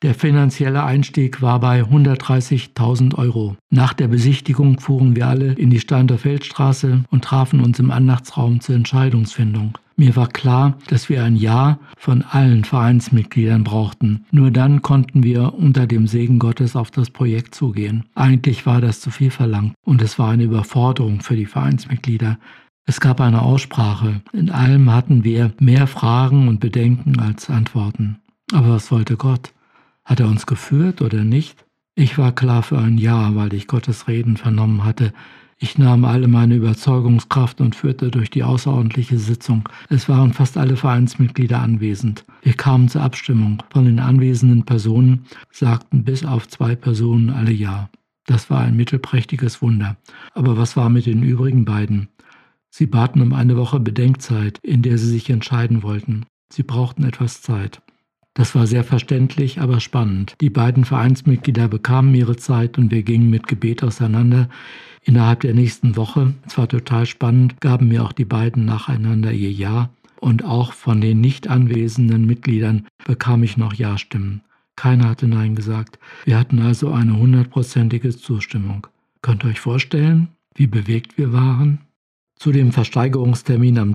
Der finanzielle Einstieg war bei 130.000 €. Nach der Besichtigung fuhren wir alle in die Steinter-Feldstraße und trafen uns im Andachtsraum zur Entscheidungsfindung. Mir war klar, dass wir ein Ja von allen Vereinsmitgliedern brauchten. Nur dann konnten wir unter dem Segen Gottes auf das Projekt zugehen. Eigentlich war das zu viel verlangt und es war eine Überforderung für die Vereinsmitglieder. Es gab eine Aussprache. In allem hatten wir mehr Fragen und Bedenken als Antworten. Aber was wollte Gott? Hat er uns geführt oder nicht? Ich war klar für ein Ja, weil ich Gottes Reden vernommen hatte. Ich nahm alle meine Überzeugungskraft und führte durch die außerordentliche Sitzung. Es waren fast alle Vereinsmitglieder anwesend. Wir kamen zur Abstimmung. Von den anwesenden Personen sagten bis auf 2 Personen alle Ja. Das war ein mittelprächtiges Wunder. Aber was war mit den übrigen beiden? Sie baten um eine Woche Bedenkzeit, in der sie sich entscheiden wollten. Sie brauchten etwas Zeit. Das war sehr verständlich, aber spannend. Die beiden Vereinsmitglieder bekamen ihre Zeit und wir gingen mit Gebet auseinander. Innerhalb der nächsten Woche, es war total spannend, gaben mir auch die beiden nacheinander ihr Ja und auch von den nicht anwesenden Mitgliedern bekam ich noch Ja-Stimmen. Keiner hatte Nein gesagt. Wir hatten also eine 100%ige Zustimmung. Könnt ihr euch vorstellen, wie bewegt wir waren? Zu dem Versteigerungstermin am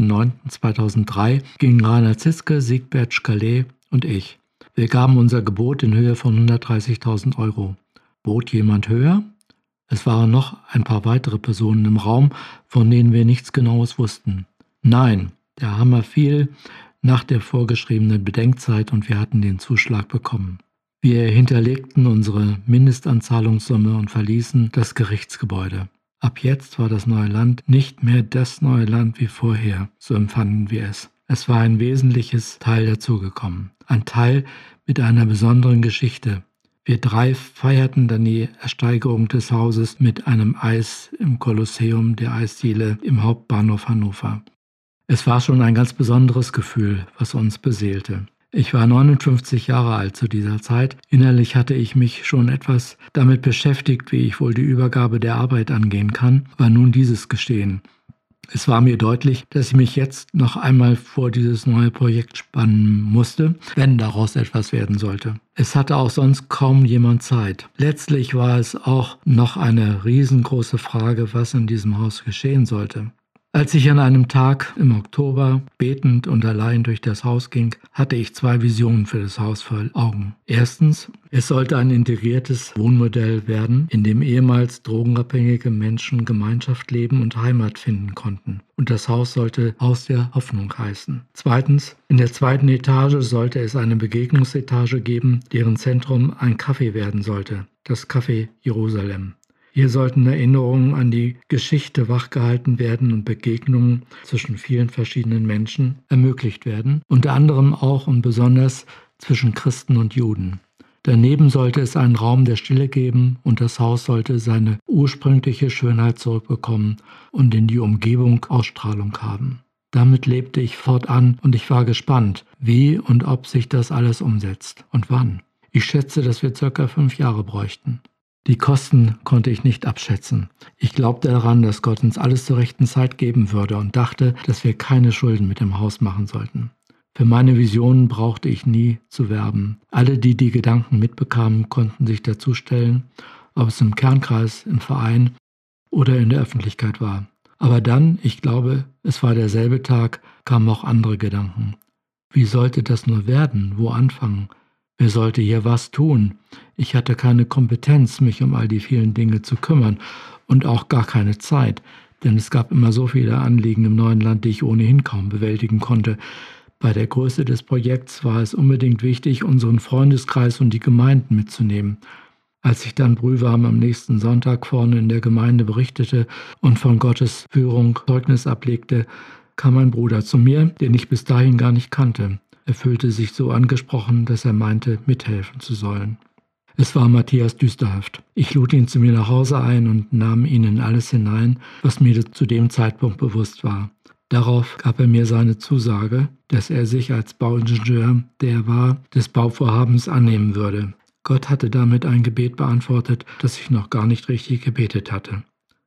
10.09.2003 gingen Rainer Ziske, Siegbert Scalé und ich. Wir gaben unser Gebot in Höhe von 130.000 €. Bot jemand höher? Es waren noch ein paar weitere Personen im Raum, von denen wir nichts Genaues wussten. Nein, der Hammer fiel nach der vorgeschriebenen Bedenkzeit und wir hatten den Zuschlag bekommen. Wir hinterlegten unsere Mindestanzahlungssumme und verließen das Gerichtsgebäude. Ab jetzt war das neue Land nicht mehr das neue Land wie vorher, so empfanden wir es. Es war ein wesentliches Teil dazugekommen, ein Teil mit einer besonderen Geschichte. Wir 3 feierten dann die Ersteigerung des Hauses mit einem Eis im Kolosseum der Eisdiele im Hauptbahnhof Hannover. Es war schon ein ganz besonderes Gefühl, was uns beseelte. Ich war 59 Jahre alt zu dieser Zeit. Innerlich hatte ich mich schon etwas damit beschäftigt, wie ich wohl die Übergabe der Arbeit angehen kann, war nun dieses geschehen. Es war mir deutlich, dass ich mich jetzt noch einmal vor dieses neue Projekt spannen musste, wenn daraus etwas werden sollte. Es hatte auch sonst kaum jemand Zeit. Letztlich war es auch noch eine riesengroße Frage, was in diesem Haus geschehen sollte. Als ich an einem Tag im Oktober betend und allein durch das Haus ging, hatte ich 2 Visionen für das Haus vor Augen. Erstens, es sollte ein integriertes Wohnmodell werden, in dem ehemals drogenabhängige Menschen Gemeinschaft leben und Heimat finden konnten. Und das Haus sollte Haus der Hoffnung heißen. Zweitens, in der 2. Etage sollte es eine Begegnungsetage geben, deren Zentrum ein Café werden sollte, das Café Jerusalem. Hier sollten Erinnerungen an die Geschichte wachgehalten werden und Begegnungen zwischen vielen verschiedenen Menschen ermöglicht werden, unter anderem auch und besonders zwischen Christen und Juden. Daneben sollte es einen Raum der Stille geben und das Haus sollte seine ursprüngliche Schönheit zurückbekommen und in die Umgebung Ausstrahlung haben. Damit lebte ich fortan und ich war gespannt, wie und ob sich das alles umsetzt und wann. Ich schätze, dass wir ca. 5 Jahre bräuchten. Die Kosten konnte ich nicht abschätzen. Ich glaubte daran, dass Gott uns alles zur rechten Zeit geben würde und dachte, dass wir keine Schulden mit dem Haus machen sollten. Für meine Visionen brauchte ich nie zu werben. Alle, die die Gedanken mitbekamen, konnten sich dazustellen, ob es im Kernkreis, im Verein oder in der Öffentlichkeit war. Aber dann, ich glaube, es war derselbe Tag, kamen auch andere Gedanken. Wie sollte das nur werden? Wo anfangen? Wer sollte hier was tun? Ich hatte keine Kompetenz, mich um all die vielen Dinge zu kümmern und auch gar keine Zeit, denn es gab immer so viele Anliegen im neuen Land, die ich ohnehin kaum bewältigen konnte. Bei der Größe des Projekts war es unbedingt wichtig, unseren Freundeskreis und die Gemeinden mitzunehmen. Als ich dann brühwarm am nächsten Sonntag vorne in der Gemeinde berichtete und von Gottes Führung Zeugnis ablegte, kam ein Bruder zu mir, den ich bis dahin gar nicht kannte. Er fühlte sich so angesprochen, dass er meinte, mithelfen zu sollen. Es war Matthias Düsterhöft. Ich lud ihn zu mir nach Hause ein und nahm ihn in alles hinein, was mir zu dem Zeitpunkt bewusst war. Darauf gab er mir seine Zusage, dass er sich als Bauingenieur, der er war, des Bauvorhabens annehmen würde. Gott hatte damit ein Gebet beantwortet, das ich noch gar nicht richtig gebetet hatte.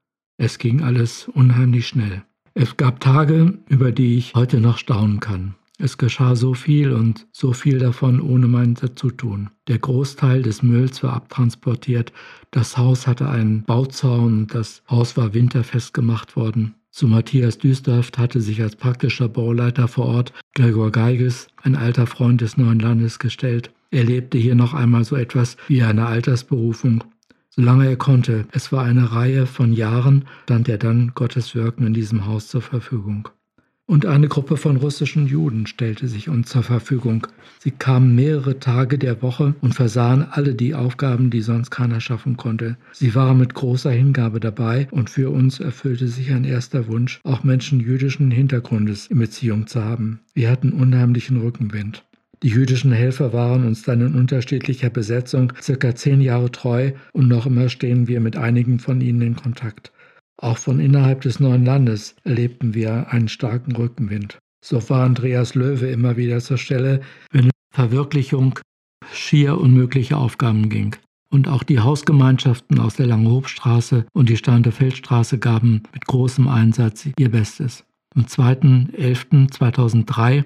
Es ging alles unheimlich schnell. Es gab Tage, über die ich heute noch staunen kann. Es geschah so viel und so viel davon ohne mein Dazutun. Der Großteil des Mülls war abtransportiert, das Haus hatte einen Bauzaun und das Haus war winterfest gemacht worden. Zu Matthias Düsterft hatte sich als praktischer Bauleiter vor Ort Gregor Geiges, ein alter Freund des neuen Landes, gestellt. Er lebte hier noch einmal so etwas wie eine Altersberufung. Solange er konnte, es war eine Reihe von Jahren, stand er dann Gottes Wirken in diesem Haus zur Verfügung. Und eine Gruppe von russischen Juden stellte sich uns zur Verfügung. Sie kamen mehrere Tage der Woche und versahen alle die Aufgaben, die sonst keiner schaffen konnte. Sie waren mit großer Hingabe dabei und für uns erfüllte sich ein erster Wunsch, auch Menschen jüdischen Hintergrundes in Beziehung zu haben. Wir hatten unheimlichen Rückenwind. Die jüdischen Helfer waren uns dann in unterschiedlicher Besetzung circa 10 Jahre treu und noch immer stehen wir mit einigen von ihnen in Kontakt. Auch von innerhalb des neuen Landes erlebten wir einen starken Rückenwind. So war Andreas Löwe immer wieder zur Stelle, wenn es um Verwirklichung schier unmöglicher Aufgaben ging. Und auch die Hausgemeinschaften aus der Lange-Hofstraße und die Steiner Feldstraße gaben mit großem Einsatz ihr Bestes. Am 2.11.2003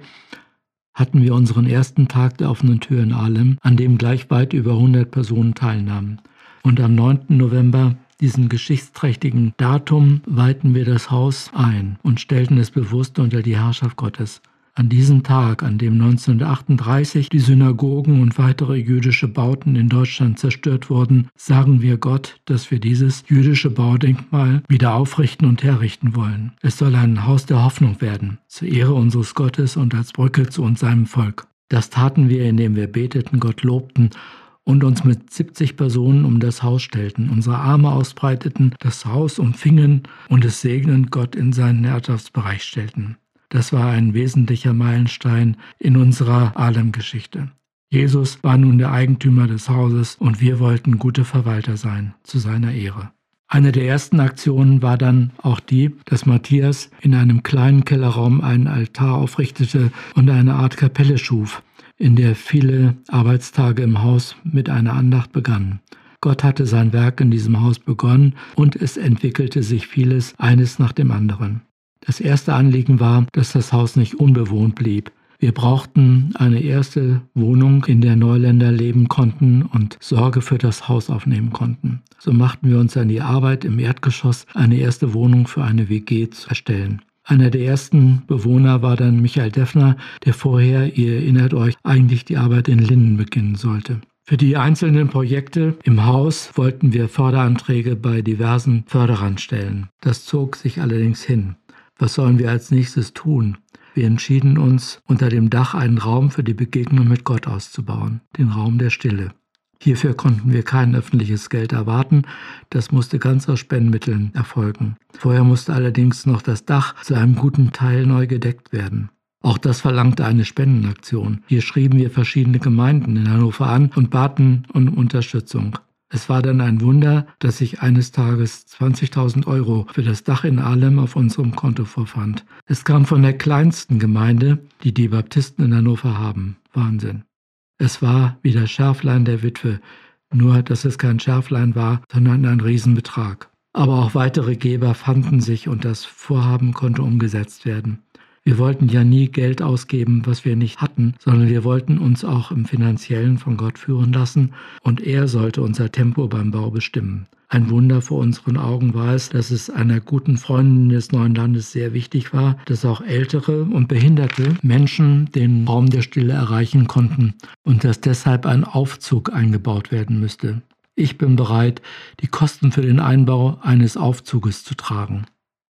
hatten wir unseren ersten Tag der offenen Tür in Ahlem, an dem gleich weit über 100 Personen teilnahmen. Und am 9. November, diesem geschichtsträchtigen Datum, weihten wir das Haus ein und stellten es bewusst unter die Herrschaft Gottes. An diesem Tag, an dem 1938 die Synagogen und weitere jüdische Bauten in Deutschland zerstört wurden, sagen wir Gott, dass wir dieses jüdische Baudenkmal wieder aufrichten und herrichten wollen. Es soll ein Haus der Hoffnung werden, zur Ehre unseres Gottes und als Brücke zu uns seinem Volk. Das taten wir, indem wir beteten, Gott lobten und uns mit 70 Personen um das Haus stellten, unsere Arme ausbreiteten, das Haus umfingen und es segnend Gott in seinen Herrschaftsbereich stellten. Das war ein wesentlicher Meilenstein in unserer Ahlem-Geschichte. Jesus war nun der Eigentümer des Hauses und wir wollten gute Verwalter sein, zu seiner Ehre. Eine der ersten Aktionen war dann auch die, dass Matthias in einem kleinen Kellerraum einen Altar aufrichtete und eine Art Kapelle schuf, in der viele Arbeitstage im Haus mit einer Andacht begannen. Gott hatte sein Werk in diesem Haus begonnen und es entwickelte sich vieles, eines nach dem anderen. Das erste Anliegen war, dass das Haus nicht unbewohnt blieb. Wir brauchten eine erste Wohnung, in der Neuländer leben konnten und Sorge für das Haus aufnehmen konnten. So machten wir uns an die Arbeit, im Erdgeschoss eine erste Wohnung für eine WG zu erstellen. Einer der ersten Bewohner war dann Michael Deffner, der vorher, ihr erinnert euch, eigentlich die Arbeit in Linden beginnen sollte. Für die einzelnen Projekte im Haus wollten wir Förderanträge bei diversen Förderern stellen. Das zog sich allerdings hin. Was sollen wir als nächstes tun? Wir entschieden uns, unter dem Dach einen Raum für die Begegnung mit Gott auszubauen, den Raum der Stille. Hierfür konnten wir kein öffentliches Geld erwarten, das musste ganz aus Spendenmitteln erfolgen. Vorher musste allerdings noch das Dach zu einem guten Teil neu gedeckt werden. Auch das verlangte eine Spendenaktion. Hier schrieben wir verschiedene Gemeinden in Hannover an und baten um Unterstützung. Es war dann ein Wunder, dass sich eines Tages 20.000 € für das Dach in Ahlem auf unserem Konto vorfand. Es kam von der kleinsten Gemeinde, die die Baptisten in Hannover haben. Wahnsinn. Es war wie das Schärflein der Witwe, nur dass es kein Schärflein war, sondern ein Riesenbetrag. Aber auch weitere Geber fanden sich und das Vorhaben konnte umgesetzt werden. Wir wollten ja nie Geld ausgeben, was wir nicht hatten, sondern wir wollten uns auch im Finanziellen von Gott führen lassen und er sollte unser Tempo beim Bau bestimmen. Ein Wunder vor unseren Augen war es, dass es einer guten Freundin des neuen Landes sehr wichtig war, dass auch ältere und behinderte Menschen den Raum der Stille erreichen konnten und dass deshalb ein Aufzug eingebaut werden müsste. Ich bin bereit, die Kosten für den Einbau eines Aufzuges zu tragen.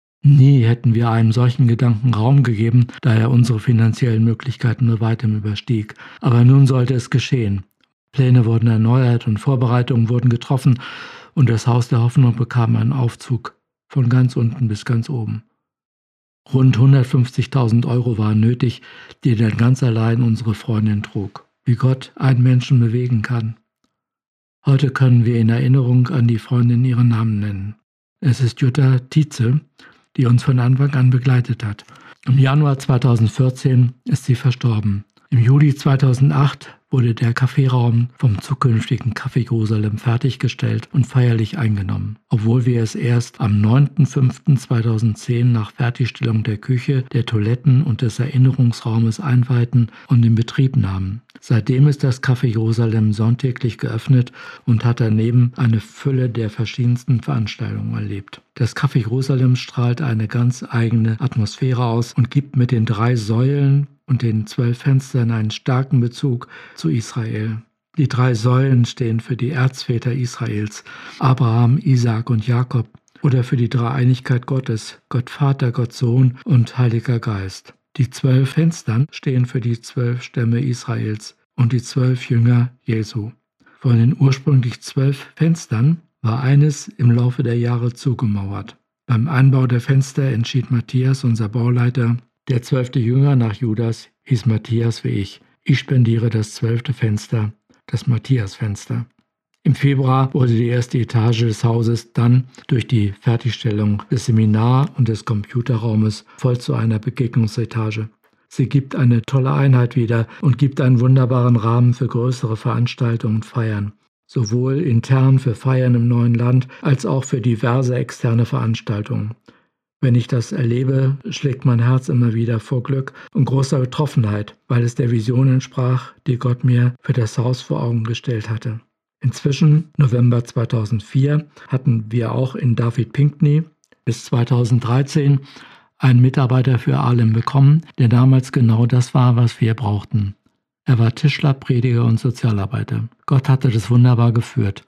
Nie hätten wir einem solchen Gedanken Raum gegeben, da er unsere finanziellen Möglichkeiten nur weitem überstieg. Aber nun sollte es geschehen. Pläne wurden erneuert und Vorbereitungen wurden getroffen und das Haus der Hoffnung bekam einen Aufzug von ganz unten bis ganz oben. Rund 150.000 € waren nötig, die dann ganz allein unsere Freundin trug. Wie Gott einen Menschen bewegen kann. Heute können wir in Erinnerung an die Freundin ihren Namen nennen. Es ist Jutta Tietze, die uns von Anfang an begleitet hat. Im Januar 2014 ist sie verstorben. Im Juli 2008 wurde der Kaffeeraum vom zukünftigen Café Jerusalem fertiggestellt und feierlich eingenommen, obwohl wir es erst am 9.05.2010 nach Fertigstellung der Küche, der Toiletten und des Erinnerungsraumes einweihten und in Betrieb nahmen. Seitdem ist das Café Jerusalem sonntäglich geöffnet und hat daneben eine Fülle der verschiedensten Veranstaltungen erlebt. Das Café Jerusalem strahlt eine ganz eigene Atmosphäre aus und gibt mit den 3 Säulen und den 12 Fenstern einen starken Bezug zu Israel. Die 3 Säulen stehen für die Erzväter Israels, Abraham, Isaak und Jakob, oder für die Dreieinigkeit Gottes, Gott Vater, Gott Sohn und Heiliger Geist. Die 12 Fenstern stehen für die 12 Stämme Israels und die 12 Jünger Jesu. Von den ursprünglich 12 Fenstern war eines im Laufe der Jahre zugemauert. Beim Einbau der Fenster entschied Matthias, unser Bauleiter, der 12. Jünger nach Judas hieß Matthias wie ich. Ich spendiere das 12. Fenster, das Matthias-Fenster. Im Februar wurde die erste Etage des Hauses dann durch die Fertigstellung des Seminar- und des Computerraumes voll zu einer Begegnungsetage. Sie gibt eine tolle Einheit wieder und gibt einen wunderbaren Rahmen für größere Veranstaltungen und Feiern. Sowohl intern für Feiern im neuen Land als auch für diverse externe Veranstaltungen. Wenn ich das erlebe, schlägt mein Herz immer wieder vor Glück und großer Betroffenheit, weil es der Vision entsprach, die Gott mir für das Haus vor Augen gestellt hatte. Inzwischen, November 2004, hatten wir auch in David Pinckney bis 2013 einen Mitarbeiter für Ahlem bekommen, der damals genau das war, was wir brauchten. Er war Tischler, Prediger und Sozialarbeiter. Gott hatte das wunderbar geführt.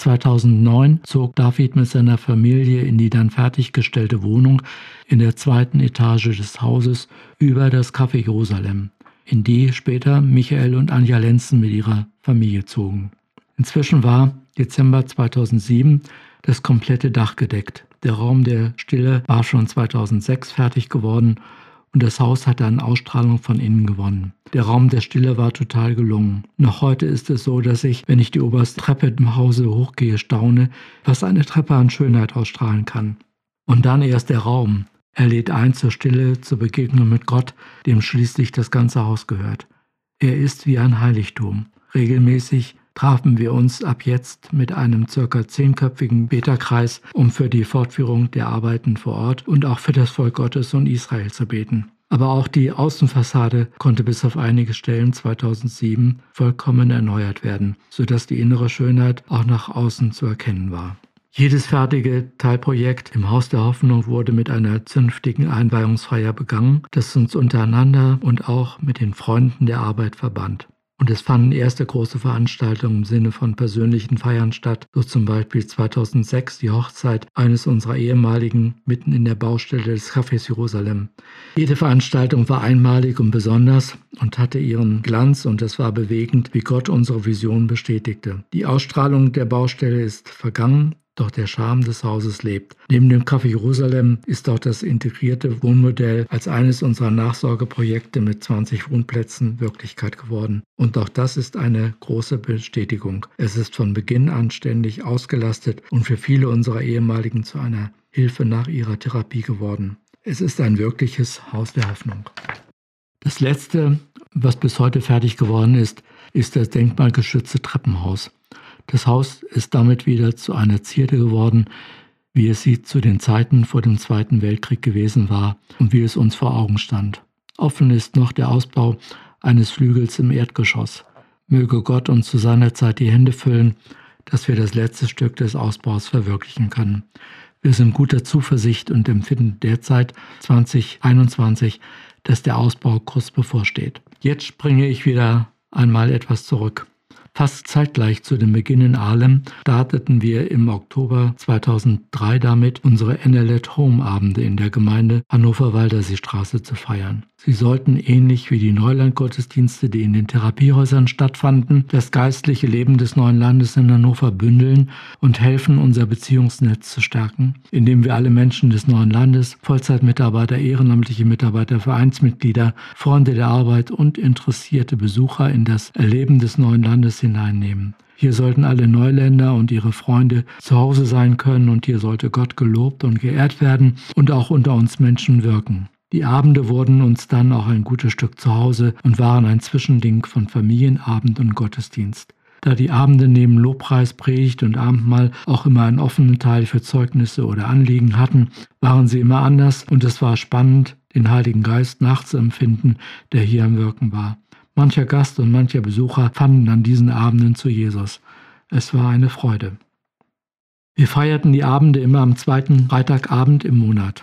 2009 zog David mit seiner Familie in die dann fertiggestellte Wohnung in der 2. Etage des Hauses über das Café Jerusalem, in die später Michael und Anja Lenzen mit ihrer Familie zogen. Inzwischen war Dezember 2007 das komplette Dach gedeckt. Der Raum der Stille war schon 2006 fertig geworden und das Haus hatte an Ausstrahlung von innen gewonnen. Der Raum der Stille war total gelungen. Noch heute ist es so, dass ich, wenn ich die oberste Treppe im Hause hochgehe, staune, was eine Treppe an Schönheit ausstrahlen kann. Und dann erst der Raum. Er lädt ein zur Stille, zur Begegnung mit Gott, dem schließlich das ganze Haus gehört. Er ist wie ein Heiligtum. Regelmäßig trafen wir uns ab jetzt mit einem ca. 10-köpfigen Beterkreis, um für die Fortführung der Arbeiten vor Ort und auch für das Volk Gottes und Israel zu beten. Aber auch die Außenfassade konnte bis auf einige Stellen 2007 vollkommen erneuert werden, sodass die innere Schönheit auch nach außen zu erkennen war. Jedes fertige Teilprojekt im Haus der Hoffnung wurde mit einer zünftigen Einweihungsfeier begangen, das uns untereinander und auch mit den Freunden der Arbeit verband. Und es fanden erste große Veranstaltungen im Sinne von persönlichen Feiern statt, so zum Beispiel 2006 die Hochzeit eines unserer ehemaligen mitten in der Baustelle des Cafés Jerusalem. Jede Veranstaltung war einmalig und besonders und hatte ihren Glanz und es war bewegend, wie Gott unsere Vision bestätigte. Die Ausstrahlung der Baustelle ist vergangen, doch der Charme des Hauses lebt. Neben dem Café Jerusalem ist auch das integrierte Wohnmodell als eines unserer Nachsorgeprojekte mit 20 Wohnplätzen Wirklichkeit geworden. Und auch das ist eine große Bestätigung. Es ist von Beginn an ständig ausgelastet und für viele unserer ehemaligen zu einer Hilfe nach ihrer Therapie geworden. Es ist ein wirkliches Haus der Hoffnung. Das letzte, was bis heute fertig geworden ist das denkmalgeschützte Treppenhaus. Das Haus ist damit wieder zu einer Zierde geworden, wie es sie zu den Zeiten vor dem Zweiten Weltkrieg gewesen war und wie es uns vor Augen stand. Offen ist noch der Ausbau eines Flügels im Erdgeschoss. Möge Gott uns zu seiner Zeit die Hände füllen, dass wir das letzte Stück des Ausbaus verwirklichen können. Wir sind guter Zuversicht und empfinden derzeit 2021, dass der Ausbau kurz bevorsteht. Jetzt springe ich wieder einmal etwas zurück. Fast zeitgleich zu dem Beginn in Ahlem starteten wir im Oktober 2003 damit, unsere NL@Home-Abende in der Gemeinde Hannover-Waldersee-Straße zu feiern. Sie sollten ähnlich wie die Neuland-Gottesdienste, die in den Therapiehäusern stattfanden, das geistliche Leben des neuen Landes in Hannover bündeln und helfen, unser Beziehungsnetz zu stärken, indem wir alle Menschen des neuen Landes, Vollzeitmitarbeiter, ehrenamtliche Mitarbeiter, Vereinsmitglieder, Freunde der Arbeit und interessierte Besucher in das Erleben des neuen Landes hineinnehmen. Hier sollten alle Neuländer und ihre Freunde zu Hause sein können und hier sollte Gott gelobt und geehrt werden und auch unter uns Menschen wirken. Die Abende wurden uns dann auch ein gutes Stück zu Hause und waren ein Zwischending von Familienabend und Gottesdienst. Da die Abende neben Lobpreis, Predigt und Abendmahl auch immer einen offenen Teil für Zeugnisse oder Anliegen hatten, waren sie immer anders und es war spannend, den Heiligen Geist nachzuempfinden, der hier am Wirken war. Mancher Gast und mancher Besucher fanden an diesen Abenden zu Jesus. Es war eine Freude. Wir feierten die Abende immer am zweiten Freitagabend im Monat.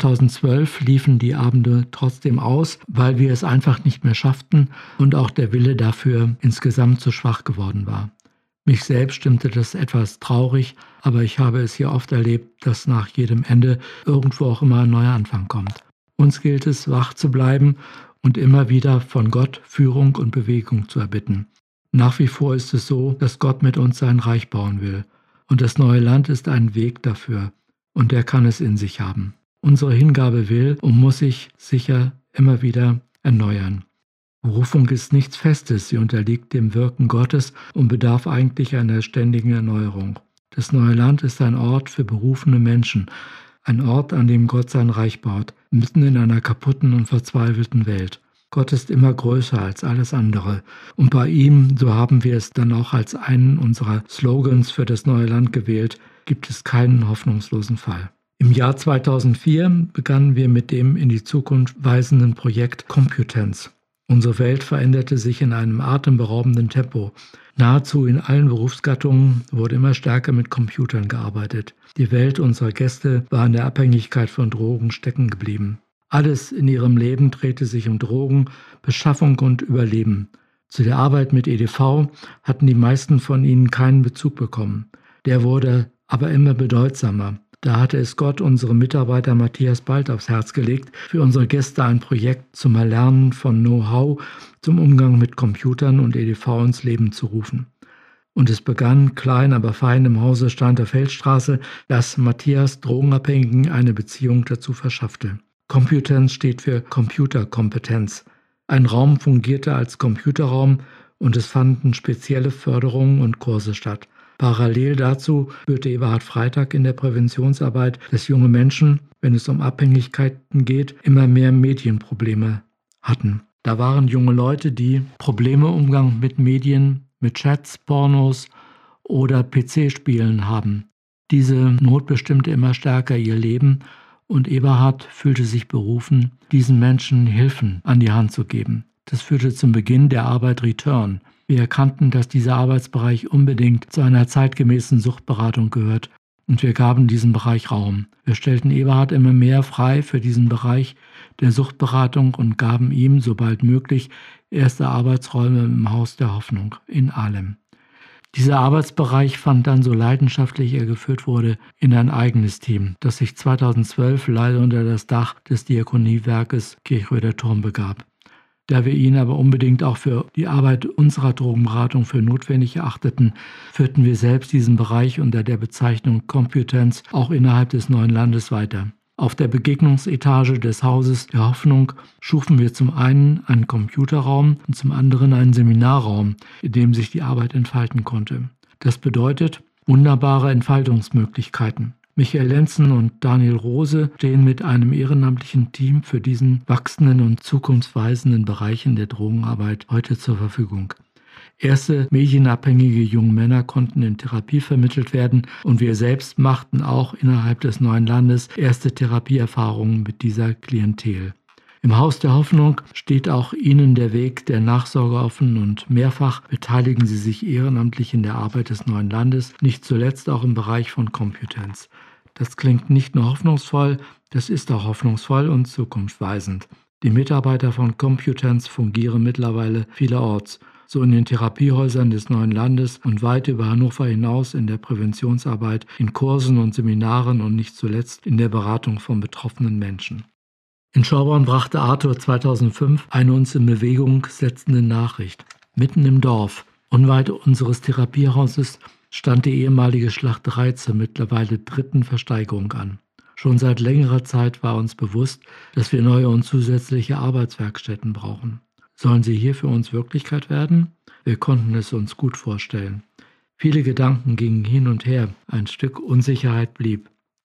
2012 liefen die Abende trotzdem aus, weil wir es einfach nicht mehr schafften und auch der Wille dafür insgesamt zu schwach geworden war. Mich selbst stimmte das etwas traurig, aber ich habe es hier oft erlebt, dass nach jedem Ende irgendwo auch immer ein neuer Anfang kommt. Uns gilt es, wach zu bleiben und immer wieder von Gott Führung und Bewegung zu erbitten. Nach wie vor ist es so, dass Gott mit uns sein Reich bauen will. Und das neue Land ist ein Weg dafür. Und er kann es in sich haben. Unsere Hingabe will und muss sich sicher immer wieder erneuern. Berufung ist nichts Festes, sie unterliegt dem Wirken Gottes und bedarf eigentlich einer ständigen Erneuerung. Das neue Land ist ein Ort für berufene Menschen, ein Ort, an dem Gott sein Reich baut, mitten in einer kaputten und verzweifelten Welt. Gott ist immer größer als alles andere. Und bei ihm, so haben wir es dann auch als einen unserer Slogans für das neue Land gewählt, gibt es keinen hoffnungslosen Fall. Im Jahr 2004 begannen wir mit dem in die Zukunft weisenden Projekt Computenz. Unsere Welt veränderte sich in einem atemberaubenden Tempo. Nahezu in allen Berufsgattungen wurde immer stärker mit Computern gearbeitet. Die Welt unserer Gäste war in der Abhängigkeit von Drogen stecken geblieben. Alles in ihrem Leben drehte sich um Drogen, Beschaffung und Überleben. Zu der Arbeit mit EDV hatten die meisten von ihnen keinen Bezug bekommen. Der wurde aber immer bedeutsamer. Da hatte es Gott unserem Mitarbeiter Matthias Bald aufs Herz gelegt, für unsere Gäste ein Projekt zum Erlernen von Know-how zum Umgang mit Computern und EDV ins Leben zu rufen. Und es begann klein, aber fein im Hause Steiner Feldstraße, dass Matthias Drogenabhängigen eine Beziehung dazu verschaffte. Computenz steht für Computerkompetenz. Ein Raum fungierte als Computerraum und es fanden spezielle Förderungen und Kurse statt. Parallel dazu führte Eberhard Freitag in der Präventionsarbeit, dass junge Menschen, wenn es um Abhängigkeiten geht, immer mehr Medienprobleme hatten. Da waren junge Leute, die Probleme im Umgang mit Medien, mit Chats, Pornos oder PC-Spielen haben. Diese Not bestimmte immer stärker ihr Leben und Eberhard fühlte sich berufen, diesen Menschen Hilfen an die Hand zu geben. Das führte zum Beginn der Arbeit Return. Wir erkannten, dass dieser Arbeitsbereich unbedingt zu einer zeitgemäßen Suchtberatung gehört und wir gaben diesem Bereich Raum. Wir stellten Eberhard immer mehr frei für diesen Bereich der Suchtberatung und gaben ihm, sobald möglich, erste Arbeitsräume im Haus der Hoffnung in Ahlem. Dieser Arbeitsbereich fand dann, so leidenschaftlich er geführt wurde, in ein eigenes Team, das sich 2012 leider unter das Dach des Diakoniewerkes Kirchröder Turm begab. Da wir ihn aber unbedingt auch für die Arbeit unserer Drogenberatung für notwendig erachteten, führten wir selbst diesen Bereich unter der Bezeichnung Computenz auch innerhalb des neuen Landes weiter. Auf der Begegnungsetage des Hauses der Hoffnung schufen wir zum einen einen Computerraum und zum anderen einen Seminarraum, in dem sich die Arbeit entfalten konnte. Das bedeutet wunderbare Entfaltungsmöglichkeiten. Michael Lenzen und Daniel Rose stehen mit einem ehrenamtlichen Team für diesen wachsenden und zukunftsweisenden Bereichen der Drogenarbeit heute zur Verfügung. Erste medienabhängige junge Männer konnten in Therapie vermittelt werden und wir selbst machten auch innerhalb des neuen Landes erste Therapieerfahrungen mit dieser Klientel. Im Haus der Hoffnung steht auch Ihnen der Weg der Nachsorge offen und mehrfach beteiligen Sie sich ehrenamtlich in der Arbeit des neuen Landes, nicht zuletzt auch im Bereich von Computenz. Das klingt nicht nur hoffnungsvoll, das ist auch hoffnungsvoll und zukunftsweisend. Die Mitarbeiter von Computenz fungieren mittlerweile vielerorts, so in den Therapiehäusern des neuen Landes und weit über Hannover hinaus in der Präventionsarbeit, in Kursen und Seminaren und nicht zuletzt in der Beratung von betroffenen Menschen. In Schauborn brachte Arthur 2005 eine uns in Bewegung setzende Nachricht. Mitten im Dorf, unweit unseres Therapiehauses, stand die ehemalige Schlachterei zur mittlerweile 3. Versteigerung an. Schon seit längerer Zeit war uns bewusst, dass wir neue und zusätzliche Arbeitswerkstätten brauchen. Sollen sie hier für uns Wirklichkeit werden? Wir konnten es uns gut vorstellen. Viele Gedanken gingen hin und her, ein Stück Unsicherheit blieb.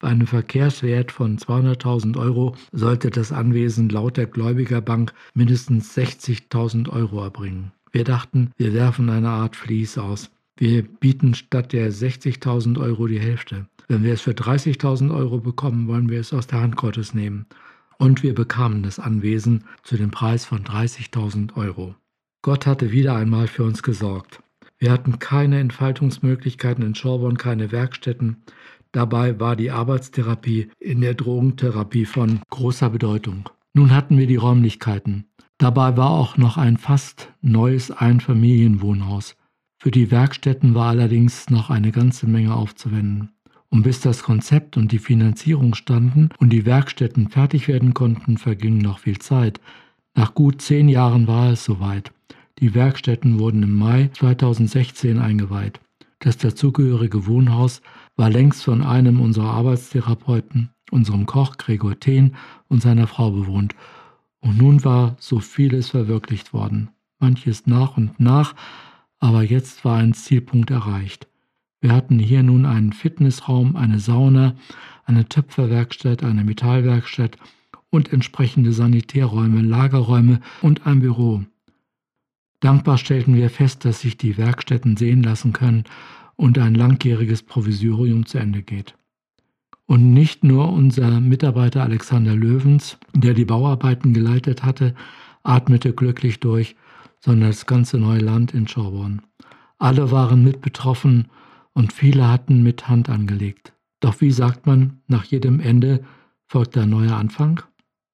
Bei einem Verkehrswert von 200.000 Euro sollte das Anwesen laut der Gläubigerbank mindestens 60.000 Euro erbringen. Wir dachten, wir werfen eine Art Vlies aus. Wir bieten statt der 60.000 Euro die Hälfte. Wenn wir es für 30.000 Euro bekommen, wollen wir es aus der Hand Gottes nehmen. Und wir bekamen das Anwesen zu dem Preis von 30.000 Euro. Gott hatte wieder einmal für uns gesorgt. Wir hatten keine Entfaltungsmöglichkeiten in Schorborn, keine Werkstätten. Dabei war die Arbeitstherapie in der Drogentherapie von großer Bedeutung. Nun hatten wir die Räumlichkeiten. Dabei war auch noch ein fast neues Einfamilienwohnhaus. Für die Werkstätten war allerdings noch eine ganze Menge aufzuwenden. Und bis das Konzept und die Finanzierung standen und die Werkstätten fertig werden konnten, verging noch viel Zeit. Nach gut 10 Jahren war es soweit. Die Werkstätten wurden im Mai 2016 eingeweiht. Das dazugehörige Wohnhaus war längst von einem unserer Arbeitstherapeuten, unserem Koch Gregor Thehn und seiner Frau bewohnt. Und nun war so vieles verwirklicht worden. Manches nach und nach, aber jetzt war ein Zielpunkt erreicht. Wir hatten hier nun einen Fitnessraum, eine Sauna, eine Töpferwerkstatt, eine Metallwerkstatt und entsprechende Sanitärräume, Lagerräume und ein Büro. Dankbar stellten wir fest, dass sich die Werkstätten sehen lassen können und ein langjähriges Provisorium zu Ende geht. Und nicht nur unser Mitarbeiter Alexander Löwens, der die Bauarbeiten geleitet hatte, atmete glücklich durch, sondern das ganze neue Land in Schorborn. Alle waren mit betroffen und viele hatten mit Hand angelegt. Doch wie sagt man, nach jedem Ende folgt ein neuer Anfang?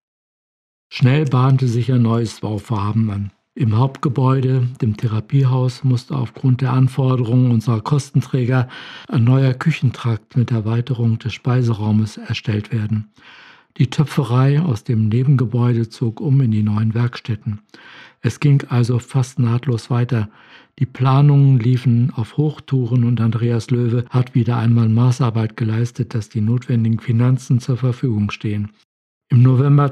Schnell bahnte sich ein neues Bauvorhaben an. Im Hauptgebäude, dem Therapiehaus, musste aufgrund der Anforderungen unserer Kostenträger ein neuer Küchentrakt mit Erweiterung des Speiseraumes erstellt werden. Die Töpferei aus dem Nebengebäude zog in die neuen Werkstätten. Es ging also fast nahtlos weiter. Die Planungen liefen auf Hochtouren und Andreas Löwe hat wieder einmal Maßarbeit geleistet, dass die notwendigen Finanzen zur Verfügung stehen. Im November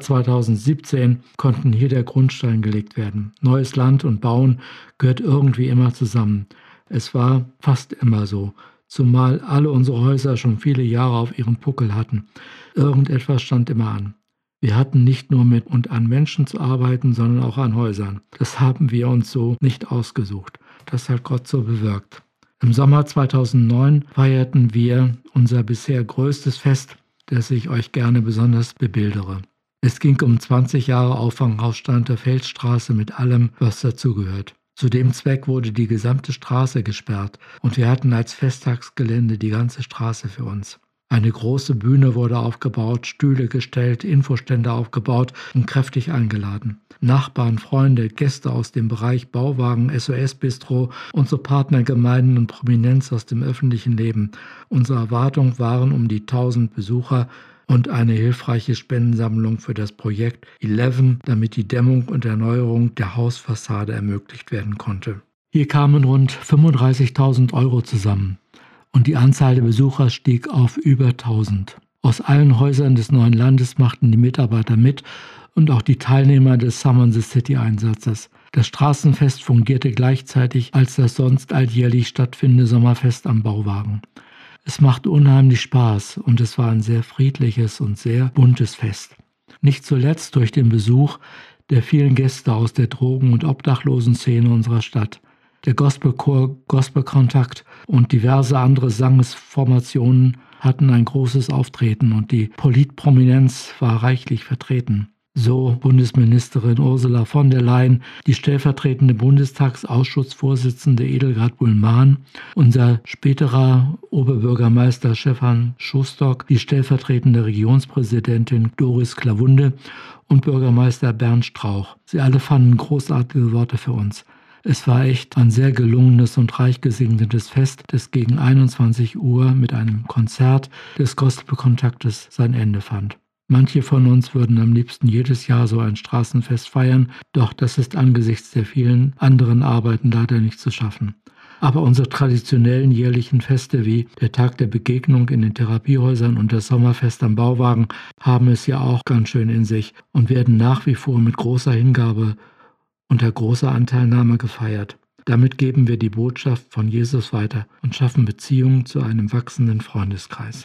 2017 konnten hier der Grundstein gelegt werden. Neues Land und Bauen gehört irgendwie immer zusammen. Es war fast immer so, zumal alle unsere Häuser schon viele Jahre auf ihrem Puckel hatten. Irgendetwas stand immer an. Wir hatten nicht nur mit und an Menschen zu arbeiten, sondern auch an Häusern. Das haben wir uns so nicht ausgesucht. Das hat Gott so bewirkt. Im Sommer 2009 feierten wir unser bisher größtes Fest, das ich euch gerne besonders bebildere. Es ging um 20 Jahre Auffanghaus Steiner Feldstraße mit allem, was dazugehört. Zu dem Zweck wurde die gesamte Straße gesperrt und wir hatten als Festtagsgelände die ganze Straße für uns. Eine große Bühne wurde aufgebaut, Stühle gestellt, Infostände aufgebaut und kräftig eingeladen. Nachbarn, Freunde, Gäste aus dem Bereich Bauwagen, SOS-Bistro, unsere Partnergemeinden und Prominenz aus dem öffentlichen Leben. Unsere Erwartung waren um die 1000 Besucher und eine hilfreiche Spendensammlung für das Projekt 11, damit die Dämmung und Erneuerung der Hausfassade ermöglicht werden konnte. Hier kamen rund 35.000 Euro zusammen. Und die Anzahl der Besucher stieg auf über 1000. Aus allen Häusern des neuen Landes machten die Mitarbeiter mit und auch die Teilnehmer des Summon the City-Einsatzes. Das Straßenfest fungierte gleichzeitig als das sonst alljährlich stattfindende Sommerfest am Bauwagen. Es machte unheimlich Spaß und es war ein sehr friedliches und sehr buntes Fest. Nicht zuletzt durch den Besuch der vielen Gäste aus der Drogen- und Obdachlosenszene unserer Stadt. Der Gospelchor, Gospelkontakt und diverse andere Sangesformationen hatten ein großes Auftreten und die Politprominenz war reichlich vertreten. So Bundesministerin Ursula von der Leyen, die stellvertretende Bundestagsausschussvorsitzende Edelgard Bullmann, unser späterer Oberbürgermeister Stefan Schustock, die stellvertretende Regionspräsidentin Doris Klawunde und Bürgermeister Bernd Strauch. Sie alle fanden großartige Worte für uns. Es war echt ein sehr gelungenes und reich gesegnetes Fest, das gegen 21 Uhr mit einem Konzert des Gospelkontaktes sein Ende fand. Manche von uns würden am liebsten jedes Jahr so ein Straßenfest feiern, doch das ist angesichts der vielen anderen Arbeiten leider nicht zu schaffen. Aber unsere traditionellen jährlichen Feste wie der Tag der Begegnung in den Therapiehäusern und das Sommerfest am Bauwagen haben es ja auch ganz schön in sich und werden nach wie vor mit großer Hingabe unter großer Anteilnahme gefeiert. Damit geben wir die Botschaft von Jesus weiter und schaffen Beziehungen zu einem wachsenden Freundeskreis.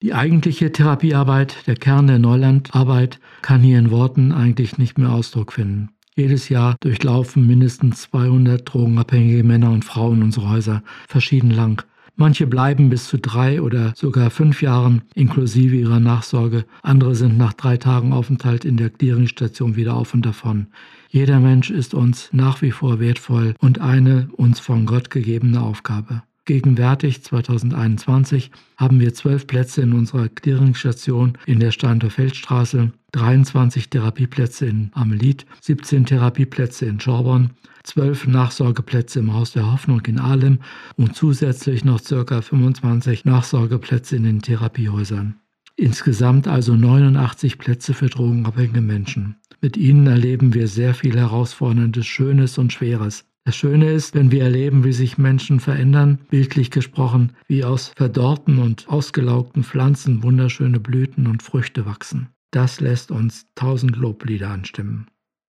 Die eigentliche Therapiearbeit, der Kern der Neulandarbeit, kann hier in Worten eigentlich nicht mehr Ausdruck finden. Jedes Jahr durchlaufen mindestens 200 drogenabhängige Männer und Frauen unsere Häuser, verschieden lang. Manche bleiben bis zu 3 oder sogar 5 Jahren inklusive ihrer Nachsorge. Andere sind nach 3 Tagen Aufenthalt in der Clearingstation wieder auf und davon. Jeder Mensch ist uns nach wie vor wertvoll und eine uns von Gott gegebene Aufgabe. Gegenwärtig, 2021, haben wir 12 Plätze in unserer Clearingstation in der Steindorfer Feldstraße, 23 Therapieplätze in Amelit, 17 Therapieplätze in Schorborn, 12 Nachsorgeplätze im Haus der Hoffnung in Ahlem und zusätzlich noch ca. 25 Nachsorgeplätze in den Therapiehäusern. Insgesamt also 89 Plätze für drogenabhängige Menschen. Mit ihnen erleben wir sehr viel Herausforderndes, Schönes und Schweres. Das Schöne ist, wenn wir erleben, wie sich Menschen verändern, bildlich gesprochen, wie aus verdorrten und ausgelaugten Pflanzen wunderschöne Blüten und Früchte wachsen. Das lässt uns 1000 Loblieder anstimmen.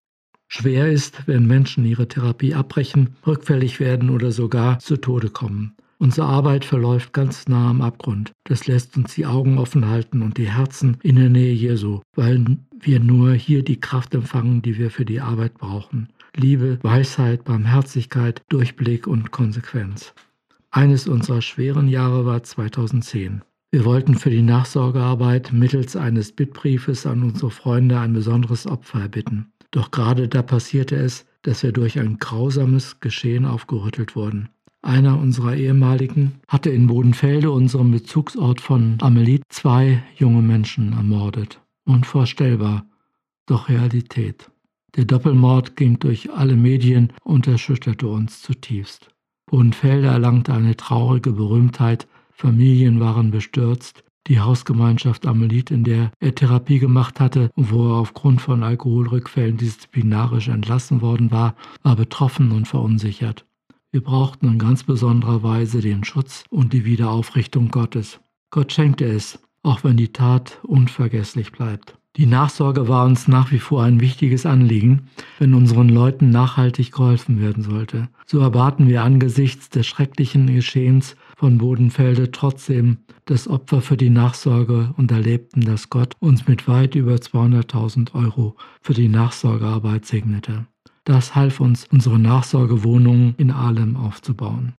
Schwer ist, wenn Menschen ihre Therapie abbrechen, rückfällig werden oder sogar zu Tode kommen. Unsere Arbeit verläuft ganz nah am Abgrund. Das lässt uns die Augen offen halten und die Herzen in der Nähe Jesu, weil wir nur hier die Kraft empfangen, die wir für die Arbeit brauchen. Liebe, Weisheit, Barmherzigkeit, Durchblick und Konsequenz. Eines unserer schweren Jahre war 2010. Wir wollten für die Nachsorgearbeit mittels eines Bittbriefes an unsere Freunde ein besonderes Opfer erbitten. Doch gerade da passierte es, dass wir durch ein grausames Geschehen aufgerüttelt wurden. Einer unserer ehemaligen hatte in Bodenfelde, unserem Bezugsort von Amelit, 2 junge Menschen ermordet. Unvorstellbar, doch Realität. Der Doppelmord ging durch alle Medien und erschütterte uns zutiefst. Bodenfelde erlangte eine traurige Berühmtheit, Familien waren bestürzt. Die Hausgemeinschaft Amelit, in der er Therapie gemacht hatte und wo er aufgrund von Alkoholrückfällen disziplinarisch entlassen worden war, war betroffen und verunsichert. Wir brauchten in ganz besonderer Weise den Schutz und die Wiederaufrichtung Gottes. Gott schenkte es, auch wenn die Tat unvergesslich bleibt. Die Nachsorge war uns nach wie vor ein wichtiges Anliegen, wenn unseren Leuten nachhaltig geholfen werden sollte. So erbaten wir angesichts des schrecklichen Geschehens von Bodenfelde trotzdem das Opfer für die Nachsorge und erlebten, dass Gott uns mit weit über 200.000 € für die Nachsorgearbeit segnete. Das half uns, unsere Nachsorgewohnungen in Ahlem aufzubauen.